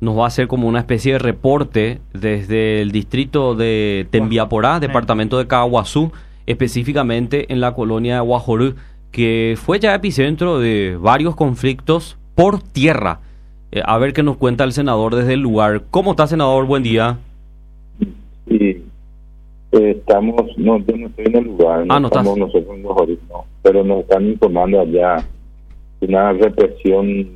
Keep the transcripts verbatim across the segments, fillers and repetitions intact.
nos va a hacer como una especie de reporte desde el distrito de Tembiaporá, departamento de Caguazú, específicamente en la colonia de Guajorú, que fue ya epicentro de varios conflictos por tierra. Eh, a ver qué nos cuenta el senador desde el lugar. ¿Cómo está, senador? Buen día. Sí, eh, estamos, no, yo no estoy en el lugar, no, ah, no estamos estás. nosotros en Guajorú, no, pero nos están informando allá de una represión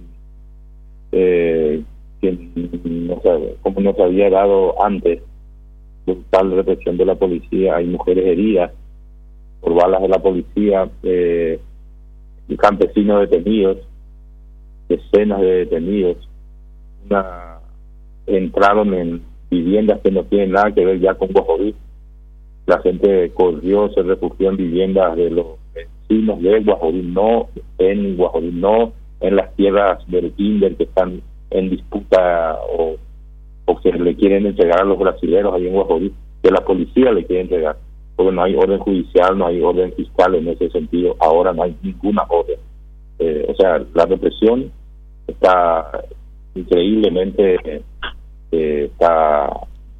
eh, que no sabe, como nos había dado antes, brutal represión de la policía. Hay mujeres heridas por balas de la policía, eh, campesinos detenidos, decenas de detenidos. Una, entraron en viviendas que no tienen nada que ver ya con Guajorú. La gente corrió, se refugió en viviendas de los vecinos de Guajorú, no en Guajorú, no en las tierras del Inder que están en disputa o, o que le quieren entregar a los brasileños ahí en Guajorú, que la policía le quiere entregar, porque no hay orden judicial, no hay orden fiscal en ese sentido. Ahora no hay ninguna orden. Eh, o sea, la represión está increíblemente eh, está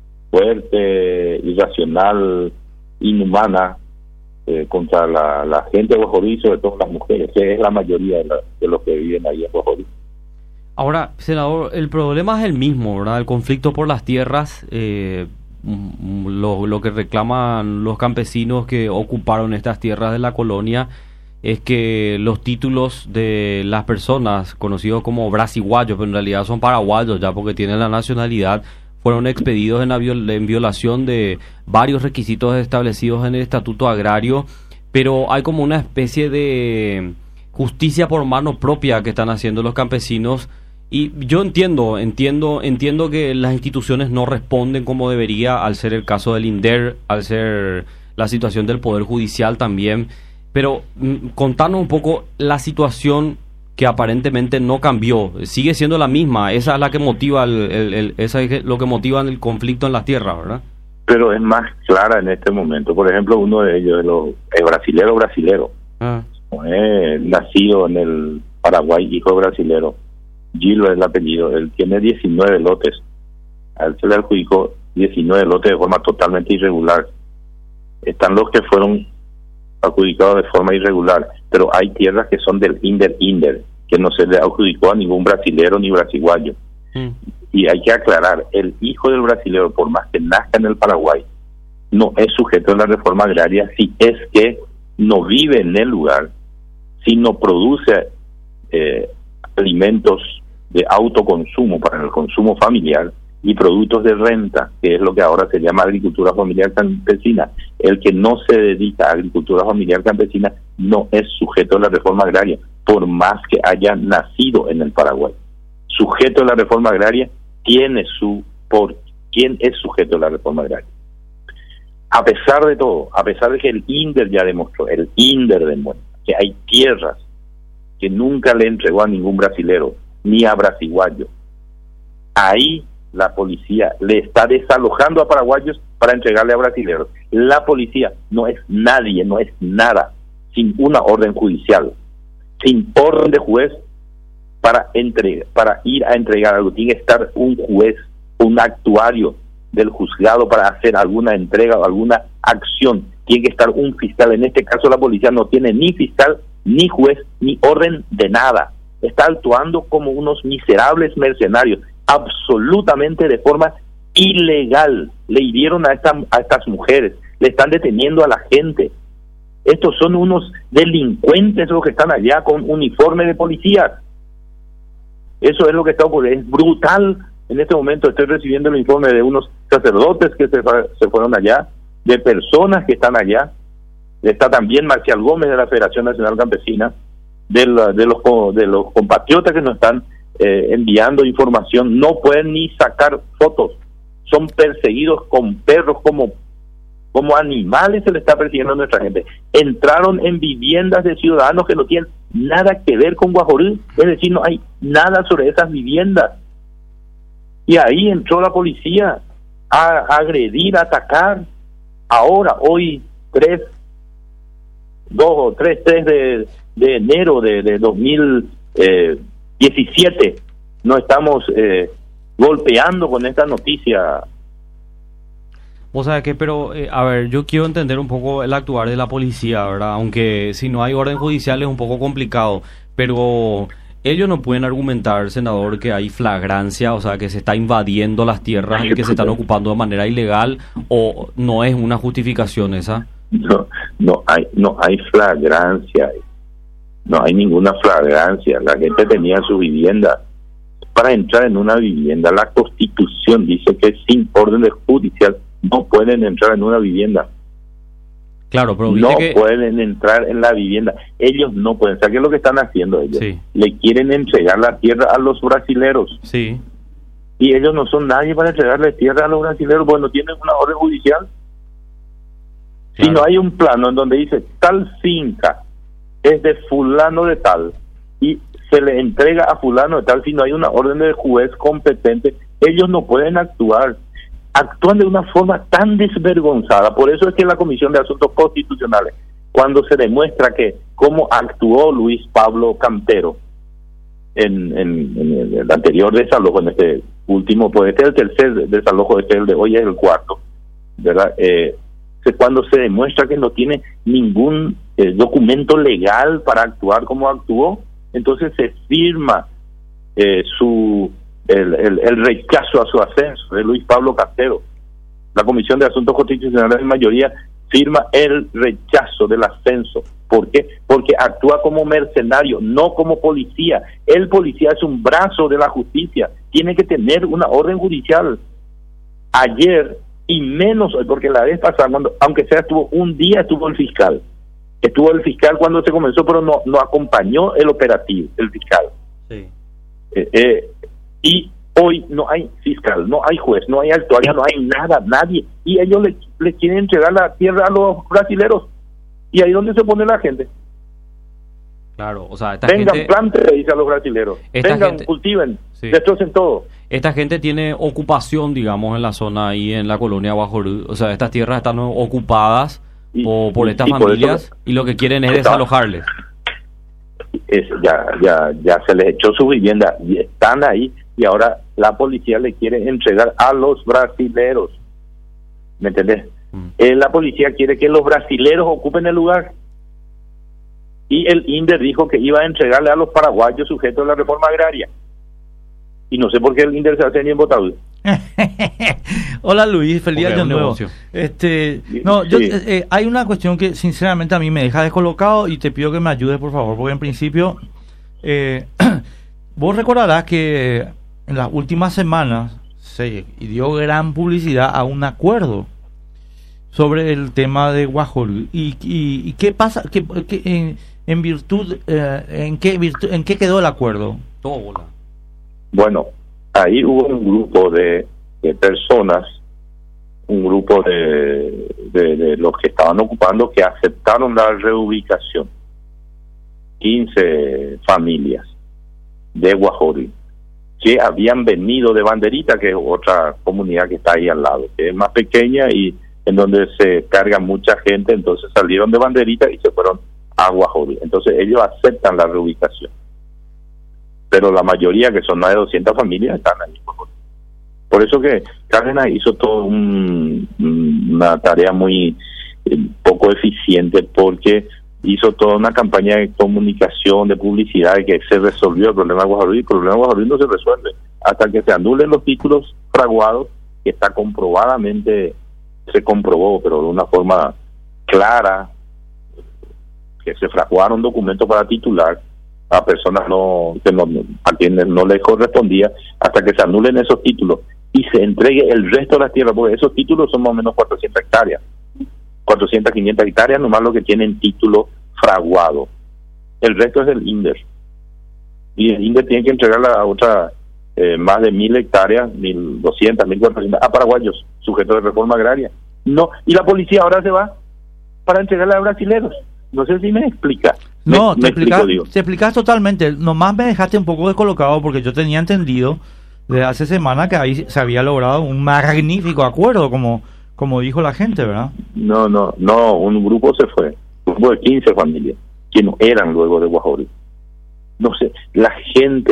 fuerte, irracional, inhumana eh, contra la, la gente de Guajorú y sobre todo las mujeres, que es la mayoría de, la, de los que viven ahí en Guajorú. Ahora, senador, el problema es el mismo, ¿verdad? El conflicto por las tierras, eh, lo, lo que reclaman los campesinos que ocuparon estas tierras de la colonia es que los títulos de las personas conocidos como brasiguayos, pero en realidad son paraguayos ya porque tienen la nacionalidad, fueron expedidos en, la viol en violación de varios requisitos establecidos en el Estatuto Agrario, pero hay como una especie de justicia por mano propia que están haciendo los campesinos. Y yo entiendo, entiendo, entiendo que las instituciones no responden como debería, al ser el caso del INDER, al ser la situación del Poder Judicial también, pero mm, contanos un poco la situación que aparentemente no cambió, sigue siendo la misma, esa es la que motiva el, el, el esa es lo que motiva el conflicto en las tierras, ¿verdad? Pero es más clara en este momento. Por ejemplo, uno de ellos, los, el brasilero brasilero, ah. eh, nacido en el Paraguay, hijo brasilero, Gilo es el apellido, él tiene diecinueve lotes, a él se le adjudicó diecinueve lotes de forma totalmente irregular. Están los que fueron adjudicados de forma irregular, pero hay tierras que son del Inder Inder, que no se le adjudicó a ningún brasilero ni brasiguayo. Mm. Y hay que aclarar, el hijo del brasilero, por más que nazca en el Paraguay, no es sujeto a la reforma agraria si es que no vive en el lugar, si no produce eh, alimentos de autoconsumo para el consumo familiar y productos de renta, que es lo que ahora se llama agricultura familiar campesina. El que no se dedica a agricultura familiar campesina no es sujeto a la reforma agraria, por más que haya nacido en el Paraguay. Sujeto a la reforma agraria tiene su... por quién es sujeto a la reforma agraria. A pesar de todo, a pesar de que el INDER ya demostró, el INDER demuestra que hay tierras que nunca le entregó a ningún brasilero, ni a brasiguayo. Ahí la policía le está desalojando a paraguayos para entregarle a brasileros. La policía no es nadie, no es nada, sin una orden judicial, sin orden de juez para entregar, para ir a entregar algo. Tiene que estar un juez, un actuario del juzgado para hacer alguna entrega o alguna acción. Tiene que estar un fiscal. En este caso la policía no tiene ni fiscal, ni juez, ni orden de nada. Está actuando como unos miserables mercenarios, absolutamente de forma ilegal. Le hirieron a, esta, a estas mujeres, le están deteniendo a la gente. Estos son unos delincuentes los que están allá con uniforme de policía. Eso es lo que está ocurriendo, es brutal. En este momento estoy recibiendo el informe de unos sacerdotes que se, se fueron allá, de personas que están allá. Está también Marcial Gómez de la Federación Nacional Campesina, de, la, de, los, de los compatriotas que nos están eh, enviando información. No pueden ni sacar fotos, son perseguidos con perros, como, como animales se le está persiguiendo a nuestra gente. Entraron en viviendas de ciudadanos que no tienen nada que ver con Guajorú, es decir, no hay nada sobre esas viviendas. Y ahí entró la policía a, a agredir, a atacar. Ahora, hoy, tres, dos o tres, tres de, de enero de, de dos mil diecisiete, no estamos eh, golpeando con esta noticia. Vos sabés que, pero, eh, a ver, yo quiero entender un poco el actuar de la policía, ¿verdad? Aunque si no hay orden judicial es un poco complicado, pero ellos no pueden argumentar, senador, que hay flagrancia, o sea, que se está invadiendo las tierras y que se están ocupando de manera ilegal, o no es una justificación esa. No, no hay, no hay flagrancia, no hay ninguna flagrancia. La gente tenía su vivienda. Para entrar en una vivienda, la Constitución dice que sin orden judicial no pueden entrar en una vivienda. Claro, pero no que... pueden entrar en la vivienda. Ellos no pueden. ¿Sabes qué es lo que están haciendo ellos? Sí. Le quieren entregar la tierra a los brasileros. Sí. Y ellos no son nadie para entregarle tierra a los brasileros, porque no tienen una orden judicial. Claro. Si no hay un plano en donde dice tal finca es de fulano de tal y se le entrega a fulano de tal, si no hay una orden de juez competente, ellos no pueden actuar. Actúan de una forma tan desvergonzada. Por eso es que la Comisión de Asuntos Constitucionales, cuando se demuestra que cómo actuó Luis Pablo Cantero en, en, en el anterior desalojo, en este último, pues este es el tercer desalojo, este es el de hoy, es el cuarto, ¿verdad? Eh, cuando se demuestra que no tiene ningún eh, documento legal para actuar como actuó, entonces se firma eh, su el, el, el rechazo a su ascenso de Luis Pablo Cantero. La Comisión de Asuntos Constitucionales en mayoría firma el rechazo del ascenso. ¿Por qué? Porque actúa como mercenario, no como policía. El policía es un brazo de la justicia, tiene que tener una orden judicial. Ayer, y menos hoy, porque la vez pasada, cuando, aunque sea estuvo un día, estuvo el fiscal. Estuvo el fiscal cuando se comenzó, pero no, no acompañó el operativo, el fiscal. Sí. Eh, eh, y hoy no hay fiscal, no hay juez, no hay actuaria, no hay nada, nadie. Y ellos le, le quieren entregar la tierra a los brasileros. ¿Y ahí dónde se pone la gente? Claro, o sea, esta vengan, gente... planten, le dice a los brasileros. Vengan, gente... cultiven, sí. destrocen todo. Esta gente tiene ocupación, digamos, en la zona ahí, en la colonia Guajorú. O sea, estas tierras están ocupadas y, por, por estas y familias por eso, y lo que quieren es está, desalojarles. Es, ya, ya, ya se les echó su vivienda y están ahí, y ahora la policía le quiere entregar a los brasileros. ¿Me entendés? Mm. Eh, la policía quiere que los brasileros ocupen el lugar. Y el INDER dijo que iba a entregarle a los paraguayos sujetos a la reforma agraria. Y no sé por qué el INDER se hace ni en Botavio. Hola Luis, feliz año nuevo. Este, no, yo, sí. eh, hay una cuestión que sinceramente a mí me deja descolocado y te pido que me ayudes por favor, porque en principio eh, vos recordarás que en las últimas semanas se dio gran publicidad a un acuerdo sobre el tema de Guajorú y, y, y qué pasa, que, que en, en virtud, eh, en qué virtud, en qué quedó el acuerdo. Todo. Bueno, ahí hubo un grupo de, de personas, un grupo de, de, de los que estaban ocupando que aceptaron la reubicación. quince familias de Guajorú que habían venido de Banderita, que es otra comunidad que está ahí al lado, que es más pequeña y en donde se carga mucha gente, entonces salieron de Banderita y se fueron a Guajorú. Entonces ellos aceptan la reubicación. Pero la mayoría, que son más de doscientas familias, están ahí. Por eso que Cárdenas hizo todo un, una tarea muy eh, poco eficiente, porque hizo toda una campaña de comunicación, de publicidad, de que se resolvió el problema de Guajorú, y el problema de Guajorú no se resuelve hasta que se anulen los títulos fraguados, que está comprobadamente, se comprobó, pero de una forma clara, que se fraguaron documentos para titular a personas no, que no, a quienes no les correspondía, hasta que se anulen esos títulos y se entregue el resto de las tierras, porque esos títulos son más o menos cuatrocientas hectáreas, cuatrocientas, quinientas hectáreas, nomás lo que tienen título fraguado. El resto es del INDER. Y el INDER tiene que entregar a otra eh, más de mil hectáreas, mil doscientas, mil cuatrocientas, a paraguayos, sujetos de reforma agraria. No, y la policía ahora se va para entregarla a brasileros. No sé si me explica. No, me, te, me explicas, explico, te explicas totalmente. Nomás me dejaste un poco descolocado porque yo tenía entendido desde hace semana que ahí se había logrado un magnífico acuerdo, como como dijo la gente, ¿verdad? No, no, no, un grupo se fue, un grupo de quince familias, que no eran luego de Guajorú. No sé, la gente,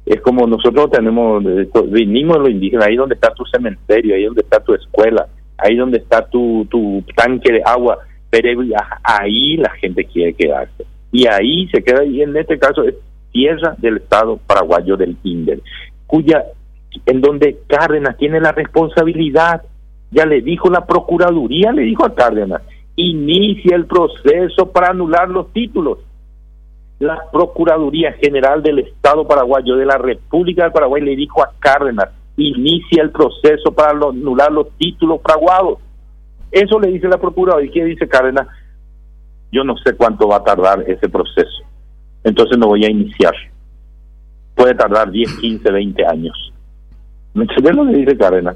es como nosotros tenemos, vinimos los indígenas, ahí donde está tu cementerio, ahí donde está tu escuela, ahí donde está tu, tu tanque de agua, pero ahí la gente quiere quedarse. Y ahí se queda, y en este caso es tierra del Estado paraguayo del INDER, cuya, en donde Cárdenas tiene la responsabilidad. Ya le dijo la Procuraduría, le dijo a Cárdenas, inicia el proceso para anular los títulos. La Procuraduría General del Estado paraguayo, de la República del Paraguay, le dijo a Cárdenas, inicia el proceso para anular los títulos fraguados. Eso le dice la Procuraduría. ¿Y qué dice Cárdenas? Yo no sé cuánto va a tardar ese proceso, entonces no voy a iniciar. Puede tardar diez, quince, veinte años. ¿Me entiendes lo que dice Cárdenas?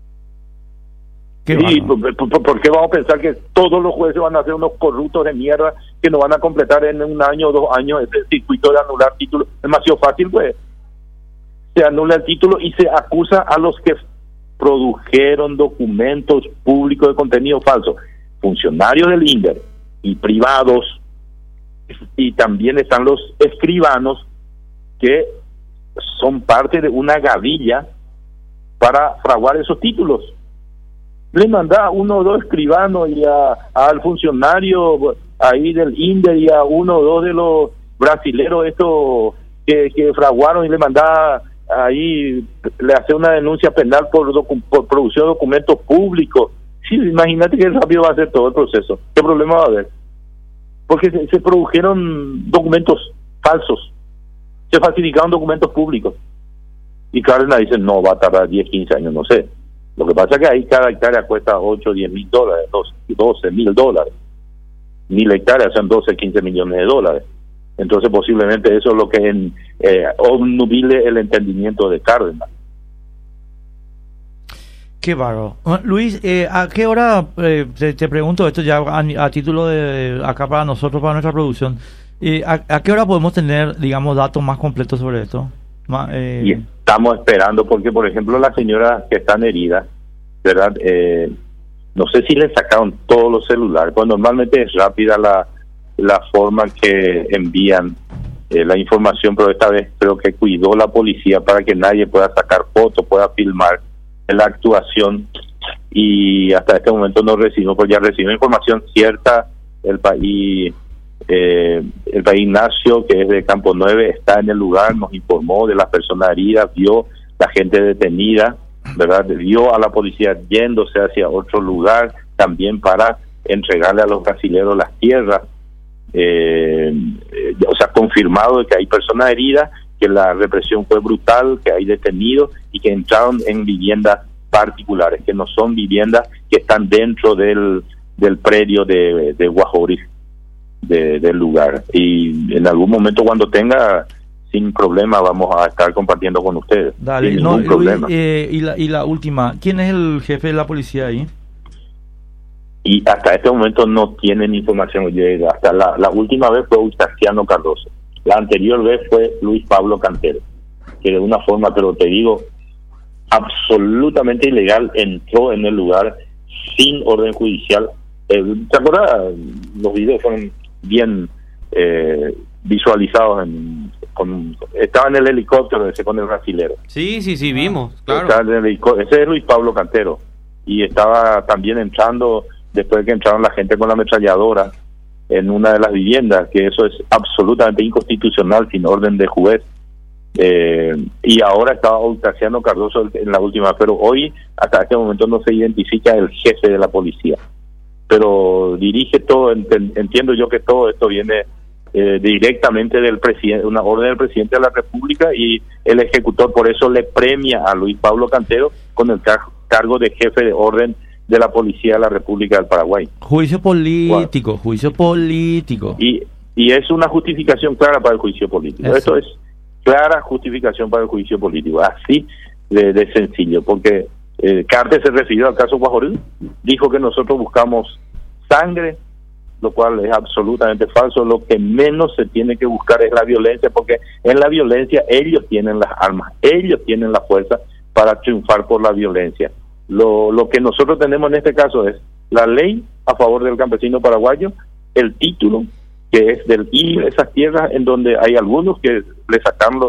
¿Y por, por, por qué vamos a pensar que todos los jueces van a ser unos corruptos de mierda que no van a completar en un año o dos años ese circuito de anular títulos? Es demasiado fácil, pues. Se anula el título y se acusa a los que produjeron documentos públicos de contenido falso, funcionarios del INDER y privados, y también están los escribanos que son parte de una gavilla para fraguar esos títulos. Le manda a uno o dos escribanos y a, al funcionario ahí del INDER y a uno o dos de los brasileros estos que, que fraguaron, y le manda ahí, le hace una denuncia penal por, docu, por producción de documentos públicos. Sí, imagínate que rápido va a ser todo el proceso. ¿Qué problema va a haber? Porque se, se produjeron documentos falsos, se falsificaron documentos públicos. Y Cárdenas dice, no, va a tardar diez, quince años, no sé. Lo que pasa es que ahí cada hectárea cuesta ocho, diez mil dólares, doce mil dólares. Mil hectáreas son doce, quince millones de dólares. Entonces posiblemente eso es lo que en, eh, obnubile el entendimiento de Cárdenas. Qué bárbaro. Luis, eh, ¿a qué hora, eh, te, te pregunto esto ya a, a título de acá para nosotros, para nuestra producción, eh, a, ¿a qué hora podemos tener, digamos, datos más completos sobre esto? Ma, eh... Y estamos esperando porque, por ejemplo, las señoras que están heridas, ¿verdad? Eh, no sé si le sacaron todos los celulares, pues normalmente es rápida la, la forma que envían eh, la información, pero esta vez creo que cuidó la policía para que nadie pueda sacar fotos, pueda filmar la actuación, y hasta este momento no recibimos, pues ya recibimos información cierta. El país eh, el país Ignacio, que es de Campo nueve, está en el lugar, nos informó de las personas heridas, vio la gente detenida, ¿verdad? Vio a la policía yéndose hacia otro lugar también para entregarle a los brasileños las tierras. Eh, eh, o sea, confirmado de que hay personas heridas, que la represión fue brutal, que hay detenidos y que entraron en viviendas particulares, que no son viviendas que están dentro del, del predio de, de Guajorí, de, del lugar. Y en algún momento, cuando tenga, sin problema, vamos a estar compartiendo con ustedes. Dale, sin ningún no, problema. Luis, eh, y, la, y la última, ¿quién es el jefe de la policía ahí? Y hasta este momento no tienen información. Hasta la, la última vez fue Eustaciano Cardoso. La anterior vez fue Luis Pablo Cantero, que de una forma, pero te digo, absolutamente ilegal, entró en el lugar sin orden judicial. Eh, ¿Te acuerdas? Los videos fueron bien eh, visualizados. En, con, estaba en el helicóptero ese con el brasilero. Sí, sí, sí, vimos, claro. En el, ese es Luis Pablo Cantero. Y estaba también entrando, después de que entraron la gente con la ametralladora, en una de las viviendas, que eso es absolutamente inconstitucional, sin orden de juez. Eh, y ahora estaba Eustaciano Cardoso en la última, pero hoy hasta este momento no se identifica el jefe de la policía, pero dirige todo. Ent- entiendo yo que todo esto viene eh, directamente del presidente, una orden del presidente de la República, y el ejecutor por eso le premia a Luis Pablo Cantero con el car- cargo de jefe de orden de la Policía de la República del Paraguay. Juicio político, wow. juicio político. Y y es una justificación clara para el juicio político. Eso. Esto es clara justificación para el juicio político, así de, de sencillo, porque eh, Cartes se refirió al caso Guajorí, dijo que nosotros buscamos sangre, lo cual es absolutamente falso. Lo que menos se tiene que buscar es la violencia, porque en la violencia ellos tienen las armas, ellos tienen la fuerza para triunfar por la violencia. Lo, lo que nosotros tenemos en este caso es la ley a favor del campesino paraguayo, el título que es del I N E, esas tierras en donde hay algunos que le sacaron los,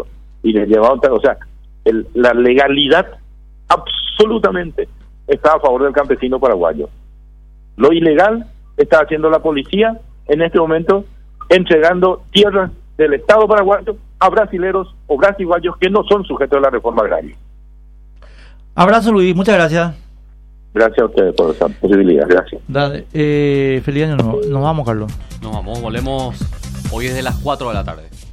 y les llevaban, o sea, el, la legalidad absolutamente está a favor del campesino paraguayo. Lo ilegal está haciendo la policía en este momento, entregando tierras del Estado paraguayo a brasileros o brasileños que no son sujetos de la reforma agraria. Abrazo, Luis, muchas gracias. Gracias a ustedes por esa posibilidad, gracias. Dale, eh, feliz año nuevo. Nos vamos, Carlos. Nos vamos, volvemos hoy desde las cuatro de la tarde.